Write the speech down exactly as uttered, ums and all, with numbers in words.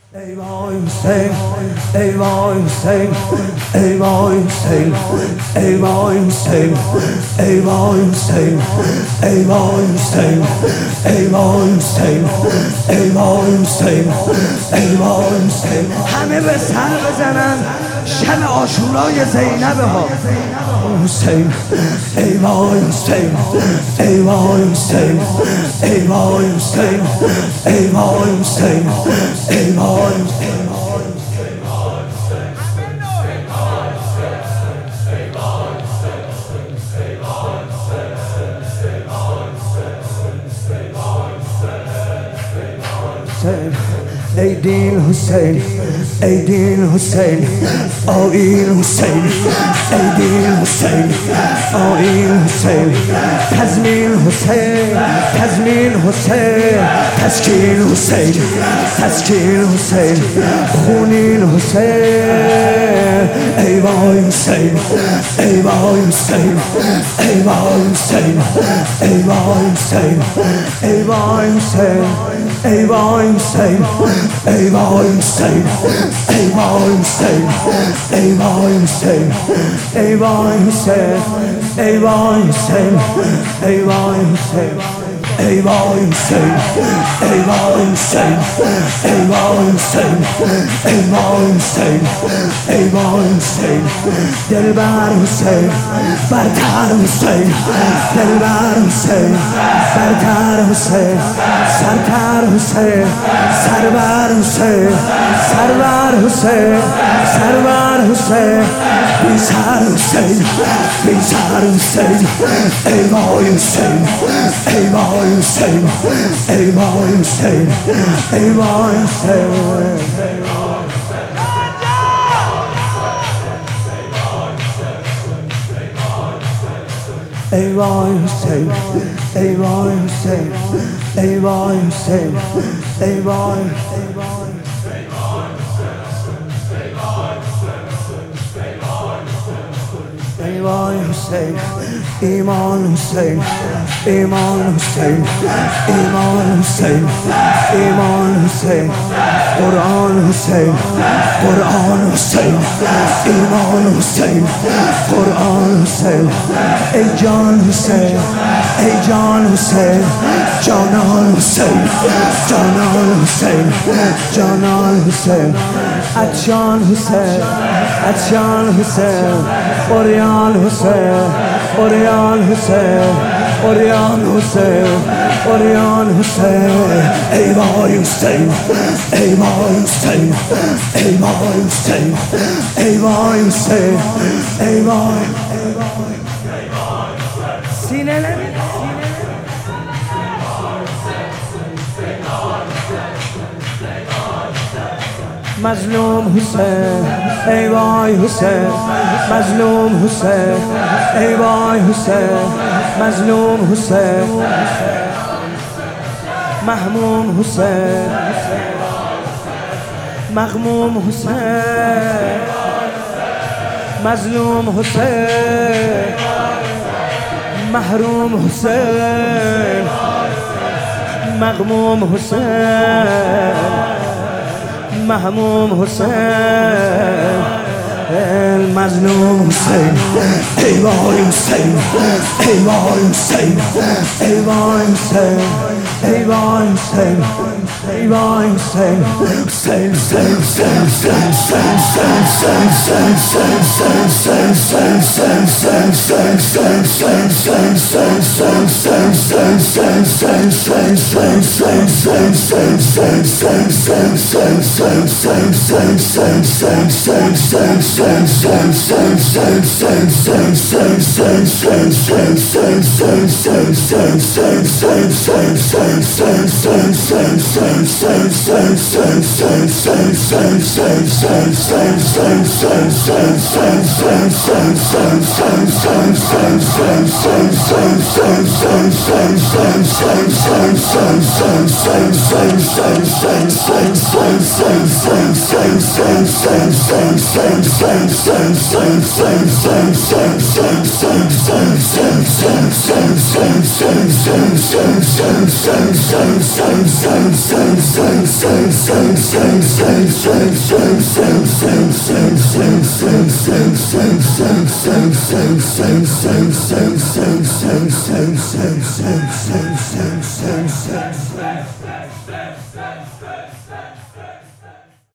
ای وای حسین، ای وای حسین، ای وای حسین، ای وای حسین، ای وای حسین، ای وای حسین، ای وای حسین، ای وای حسین، ای وای حسین. همه به سر بزنن شب عاشورای زینب ها. حسین، ای وای حسین، ای وای حسین، ای وای حسین، ای وای حسین، ای وای ای دین حسین، ای دین حسین، آیین حسین، ای دین حسین، آیین حسین، تضمین حسین، تضمین حسین، تسکین حسین، تسکین حسین، خونین حسین. ای وای حسین، ای وای حسین، ای وای حسین، ای وای حسین، ای وای حسین، ای وای حسین، ای وای حسین، ای وای حسین، ای وای حسین، ای وای حسین، ای وای حسین، ای وای حسین، ای وای حسین، ای وای حسین، ای وای حسین، ای وای حسین، ای وای حسین. دلبر حسین، برتر حسین، دلبر حسین، برتر حسین، سرتر حسین، سرور حسین، سرور حسین، سرور حسین، بی سر حسین، بی سر حسین. ای وای حسین، ای وای حسین، ای وای حسین، ای وای حسین. ای وای حسین، ای وای حسین، ای وای حسین، ای وای ای وای حسین، ایمان حسین، ایمان حسین، ایمان حسین، ایمان حسین، قرآن حسین، قرآن حسین، ایمان حسین، قرآن حسین. ای جان حسین، ای جان حسین، جانان حسین، جانان حسین، جانان حسین. عطشان حسین، عطشان حسین، اوریان حسین، اوریان حسین، اوریان حسین، اوریان حسین. ای وای حسین، ای وای حسین، ای وای حسین، ای وای حسین، ای وای سینه نمی مظلوم حسین، ای وای حسین، مظلوم حسین، ای وای حسین، مظلوم حسین، محموم حسین، مغموم حسین، مظلوم حسین، محروم حسین، مغموم حسین، محموم حسین، مظلوم حسین. ای وای حسین، ای وای حسین، ای وای حسین، ای وای حسین، ای وای حسین. حسین، حسین، حسین، حسین، حسین، حسین، Sing,